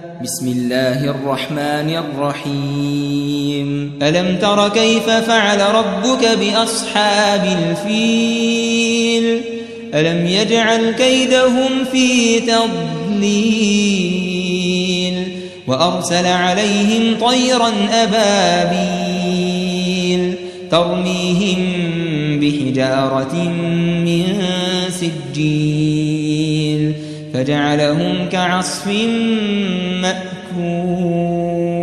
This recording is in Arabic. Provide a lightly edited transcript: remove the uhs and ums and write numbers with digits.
بسم الله الرحمن الرحيم ألم تر كيف فعل ربك بأصحاب الفيل ألم يجعل كيدهم في تضليل وأرسل عليهم طيرا أبابيل ترميهم بحجارة من سجيل فجعلهم كعصف مأكول.